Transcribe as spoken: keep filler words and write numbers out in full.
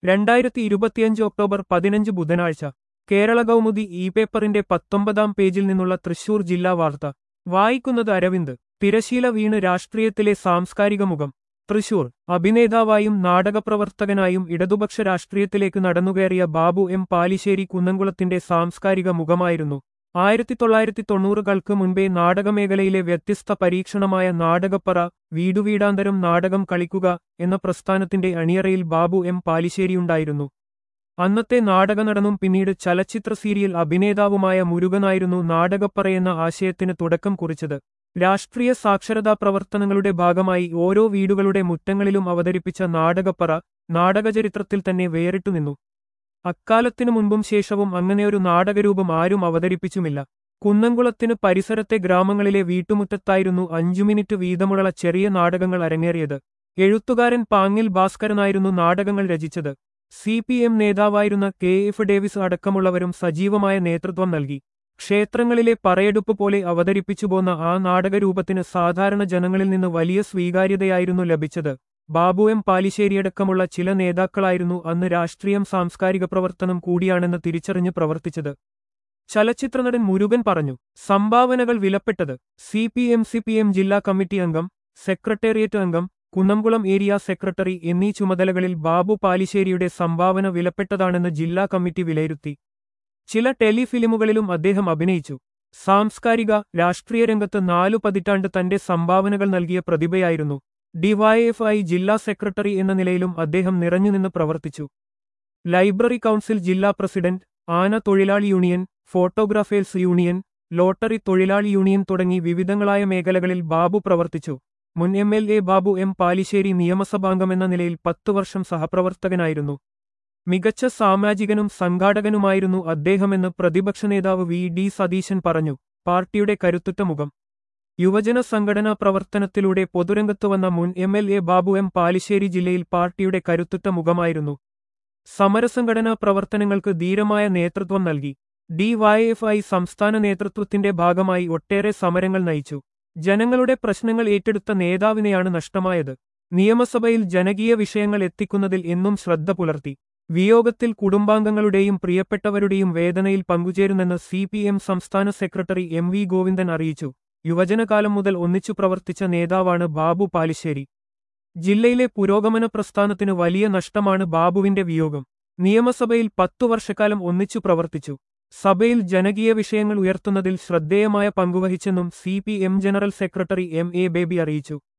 രണ്ടായിരത്തി ഇരുപത്തിയഞ്ച് ഒക്ടോബർ പതിനഞ്ച് ബുധനാഴ്ച കേരള കൗമുദി ഇ പേപ്പറിന്റെ പത്തൊമ്പതാം പേജിൽ നിന്നുള്ള തൃശൂർ ജില്ലാ വാർത്ത വായിക്കുന്നത് അരവിന്ദ്. തിരശീല വീണ് രാഷ്ട്രീയത്തിലെ സാംസ്കാരിക മുഖം. തൃശൂർ അഭിനേതാവായും നാടകപ്രവർത്തകനായും ഇടതുപക്ഷ രാഷ്ട്രീയത്തിലേക്ക് നടന്നുകയറിയ ബാബു എം പാലിശ്ശേരി കുന്നംകുളത്തിന്റെ സാംസ്കാരിക മുഖമായിരുന്നു. ആയിരത്തി തൊള്ളായിരത്തി തൊണ്ണൂറുകൾക്ക് മുൻപേ നാടകമേഖലയിലെ വ്യത്യസ്ത പരീക്ഷണമായ നാടകപ്പറ, വീടുവീടാന്തരം നാടകം കളിക്കുക എന്ന പ്രസ്ഥാനത്തിന്റെ അണിയറയിൽ ബാബു എം പാലിശ്ശേരിയുണ്ടായിരുന്നു. അന്നത്തെ നാടകനടനും പിന്നീട് ചലച്ചിത്ര സീരിയൽ അഭിനേതാവുമായ മുരുകനായിരുന്നു നാടകപ്പറയെന്ന ആശയത്തിന് തുടക്കം കുറിച്ചത്. രാഷ്ട്രീയ സാക്ഷരതാ പ്രവർത്തനങ്ങളുടെ ഭാഗമായി ഓരോ വീടുകളുടെ മുറ്റങ്ങളിലും അവതരിപ്പിച്ച നാടകപ്പറ നാടകചരിത്രത്തിൽ തന്നെ വേറിട്ടുനിന്നു. അക്കാലത്തിനു മുൻപും ശേഷവും അങ്ങനെയൊരു നാടകരൂപം ആരും അവതരിപ്പിച്ചുമില്ല. കുന്നംകുളത്തിന് പരിസരത്തെ ഗ്രാമങ്ങളിലെ വീട്ടുമുറ്റത്തായിരുന്നു അഞ്ചു മിനിറ്റ് വീതമുള്ള ചെറിയ നാടകങ്ങൾ അരങ്ങേറിയത്. എഴുത്തുകാരൻ പാങ്ങിൽ ഭാസ്കരനായിരുന്നു നാടകങ്ങൾ രചിച്ചത്. സി പി എം നേതാവായിരുന്ന കെ എഫ് ഡേവിസ് അടക്കമുള്ളവരും സജീവമായ നേതൃത്വം നൽകി. ക്ഷേത്രങ്ങളിലെ പറയെടുപ്പ് പോലെ അവതരിപ്പിച്ചുപോന്ന ആ നാടകരൂപത്തിന് സാധാരണ ജനങ്ങളിൽ നിന്ന് വലിയ സ്വീകാര്യതയായിരുന്നു ലഭിച്ചത്. ബാബു എം പാലിശ്ശേരിയടക്കമുള്ള ചില നേതാക്കളായിരുന്നു അന്ന് രാഷ്ട്രീയം സാംസ്കാരിക പ്രവർത്തനം കൂടിയാണെന്ന് തിരിച്ചറിഞ്ഞ് പ്രവർത്തിച്ചത്. ചലച്ചിത്രനടൻ മുരുകൻ പറഞ്ഞു. സംഭാവനകൾ വിലപ്പെട്ടത്. C P M C P M ജില്ലാ കമ്മിറ്റി അംഗം, സെക്രട്ടേറിയറ്റ് അംഗം, കുന്നംകുളം ഏരിയ സെക്രട്ടറി എന്നീ ചുമതലകളിൽ ബാബു പാലിശ്ശേരിയുടെ സംഭാവന വിലപ്പെട്ടതാണെന്ന് ജില്ലാ കമ്മിറ്റി വിലയിരുത്തി. ചില ടെലിഫിലിമുകളിലും അദ്ദേഹം അഭിനയിച്ചു. സാംസ്കാരിക രാഷ്ട്രീയ രംഗത്ത് നാലു പതിറ്റാണ്ട് തന്റെ സംഭാവനകൾ നൽകിയ പ്രതിഭയായിരുന്നു. ഡിവൈഎഫ്ഐ ജില്ലാ സെക്രട്ടറി എന്ന നിലയിലും അദ്ദേഹം നിറഞ്ഞുനിന്ന് പ്രവർത്തിച്ചു. ലൈബ്രറി കൗൺസിൽ ജില്ലാ പ്രസിഡന്റ്, ആന തൊഴിലാളി യൂണിയൻ, ഫോട്ടോഗ്രാഫേഴ്സ് യൂണിയൻ, ലോട്ടറി തൊഴിലാളി യൂണിയൻ തുടങ്ങി വിവിധങ്ങളായ മേഖലകളിൽ ബാബു പ്രവർത്തിച്ചു. മുൻ M L A Babu M Palissery നിയമസഭാംഗമെന്ന നിലയിൽ പത്തു വർഷം സഹപ്രവർത്തകനായിരുന്നു. മികച്ച സാമാജികനും സംഘാടകനുമായിരുന്നു അദ്ദേഹമെന്ന് പ്രതിപക്ഷ നേതാവ് വി ഡി സതീശൻ പറഞ്ഞു. പാർട്ടിയുടെ കരുത്തുറ്റ മുഖം. യുവജന സംഘടനാ പ്രവർത്തനത്തിലൂടെ പൊതുരംഗത്ത് വന്ന മുൻ M L A Babu M Palissery ജില്ലയിൽ പാർട്ടിയുടെ കരുത്തുറ്റ മുഖമായിരുന്നു. സമരസംഘടനാ പ്രവർത്തനങ്ങൾക്ക് ധീരമായ നേതൃത്വം നൽകി. ഡിവൈഎഫ്ഐ സംസ്ഥാന നേതൃത്വത്തിന്റെ ഭാഗമായി ഒട്ടേറെ സമരങ്ങൾ നയിച്ചു. ജനങ്ങളുടെ പ്രശ്നങ്ങൾ ഏറ്റെടുത്ത നേതാവിനെയാണ് നഷ്ടമായത്. നിയമസഭയിൽ ജനകീയ വിഷയങ്ങൾ എത്തിക്കുന്നതിൽ എന്നും ശ്രദ്ധ പുലർത്തി. വിയോഗത്തിൽ കുടുംബാംഗങ്ങളുടെയും പ്രിയപ്പെട്ടവരുടെയും വേദനയിൽ പങ്കുചേരുന്നെന്ന് സി പി എം സംസ്ഥാന സെക്രട്ടറി എം വി ഗോവിന്ദൻ അറിയിച്ചു. യുവജനകാലം മുതൽ ഒന്നിച്ചു പ്രവർത്തിച്ച നേതാവാണ് ബാബു പാലിശ്ശേരി. ജില്ലയിലെ പുരോഗമന പ്രസ്ഥാനത്തിന് വലിയ നഷ്ടമാണ് ബാബുവിന്റെ വിയോഗം. നിയമസഭയിൽ പത്തു വർഷക്കാലം ഒന്നിച്ചു പ്രവർത്തിച്ചു. സഭയിൽ ജനകീയ വിഷയങ്ങൾ ഉയർത്തുന്നതിൽ ശ്രദ്ധേയമായ പങ്കുവഹിച്ചെന്നും C P M general secretary M A Baby അറിയിച്ചു.